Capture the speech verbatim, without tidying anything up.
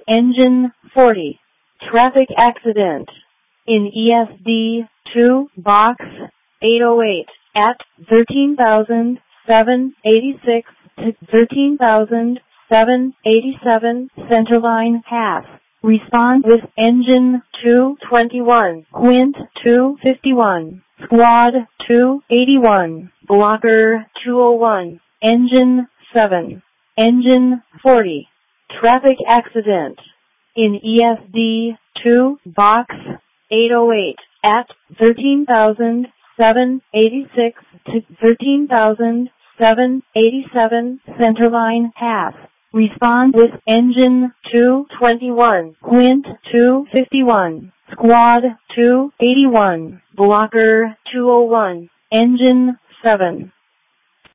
engine forty. Traffic accident. In E S D two, box eight oh eight, at thirteen thousand seven hundred eighty-six to thirteen thousand seven hundred eighty-seven, centerline half. Respond with engine two twenty-one, Quint two fifty-one, Squad two eighty-one, Blocker two oh one, engine seven. Engine forty. Traffic accident. In E S D two, box eight oh eight, at thirteen thousand seven hundred eighty-six to thirteen thousand seven hundred eighty-seven, centerline half. Respond with engine two twenty-one, Quint two fifty-one, Squad two eighty-one, Blocker two oh one, engine seven.